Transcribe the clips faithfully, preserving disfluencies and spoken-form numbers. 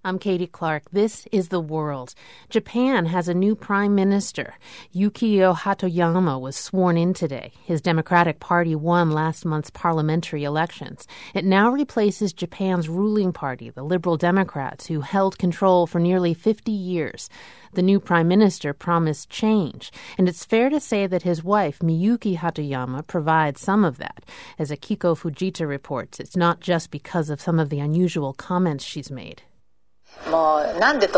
I'm Katie Clark. This is The World. Japan has a new prime minister. Yukio Hatoyama was sworn in today. His Democratic Party won last month's parliamentary elections. It now replaces Japan's ruling party, the Liberal Democrats, who held control for nearly fifty years. The new prime minister promised change, and it's fair to say that his wife, Miyuki Hatoyama, provides some of that. As Akiko Fujita reports, it's not just because of some of the unusual comments she's made. First,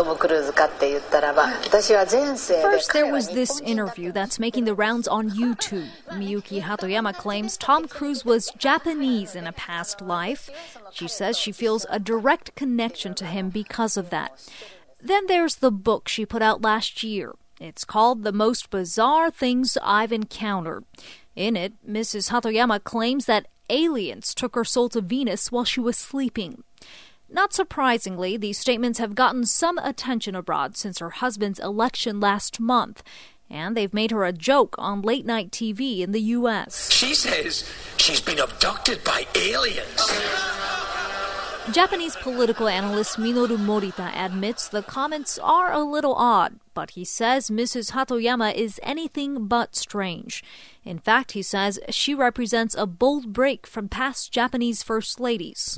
there was this interview that's making the rounds on YouTube. Miyuki Hatoyama claims Tom Cruise was Japanese in a past life. She says she feels a direct connection to him because of that. Then there's the book she put out last year. It's called The Most Bizarre Things I've Encountered. In it, Missus Hatoyama claims that aliens took her soul to Venus while she was sleeping. Not surprisingly, these statements have gotten some attention abroad since her husband's election last month, and they've made her a joke on late-night T V in the U S. She says she's been abducted by aliens. Japanese political analyst Minoru Morita admits the comments are a little odd, but he says Missus Hatoyama is anything but strange. In fact, he says she represents a bold break from past Japanese first ladies.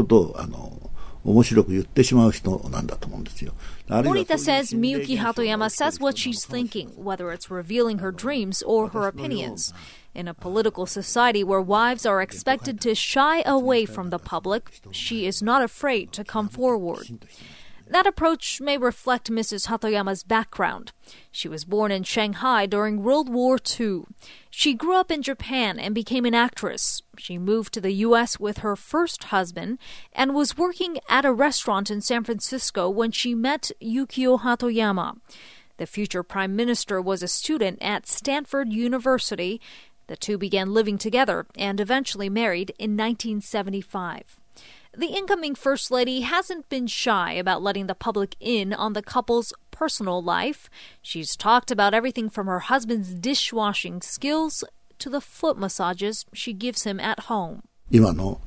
Morita says Miyuki Hatoyama says what she's thinking, whether it's revealing her dreams or her opinions. In a political society where wives are expected to shy away from the public, she is not afraid to come forward. That approach may reflect Missus Hatoyama's background. She was born in Shanghai during World War Two. She grew up in Japan and became an actress. She moved to the U S with her first husband and was working at a restaurant in San Francisco when she met Yukio Hatoyama. The future prime minister was a student at Stanford University. The two began living together and eventually married in nineteen seventy-five. The incoming First Lady hasn't been shy about letting the public in on the couple's personal life. She's talked about everything from her husband's dishwashing skills to the foot massages she gives him at home. Analyst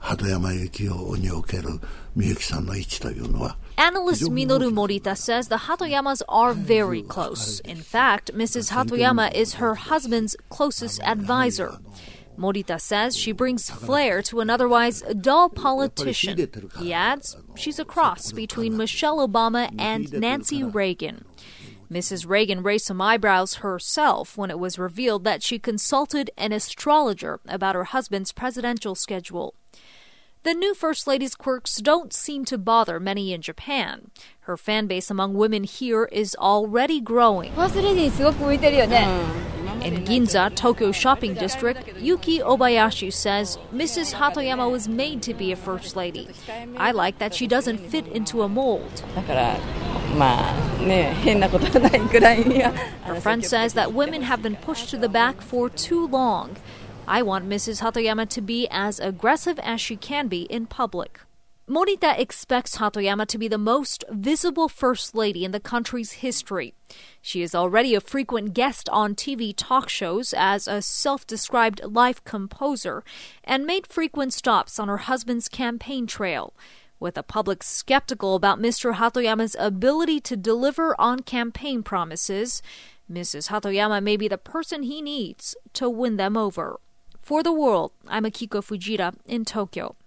Minoru Morita says the Hatoyamas are very close. In fact, Missus Hatoyama is her husband's closest advisor. Morita says she brings flair to an otherwise dull politician. He adds, she's a cross between Michelle Obama and Nancy Reagan. Missus Reagan raised some eyebrows herself when it was revealed that she consulted an astrologer about her husband's presidential schedule. The new First Lady's quirks don't seem to bother many in Japan. Her fan base among women here is already growing. In Ginza, Tokyo shopping district, Yuki Obayashi says Missus Hatoyama was made to be a First Lady. I like that she doesn't fit into a mold. Her friend says that women have been pushed to the back for too long. I want Missus Hatoyama to be as aggressive as she can be in public. Morita expects Hatoyama to be the most visible First Lady in the country's history. She is already a frequent guest on T V talk shows as a self-described life composer and made frequent stops on her husband's campaign trail. With the public skeptical about Mister Hatoyama's ability to deliver on campaign promises, Missus Hatoyama may be the person he needs to win them over. For The World, I'm Akiko Fujita in Tokyo.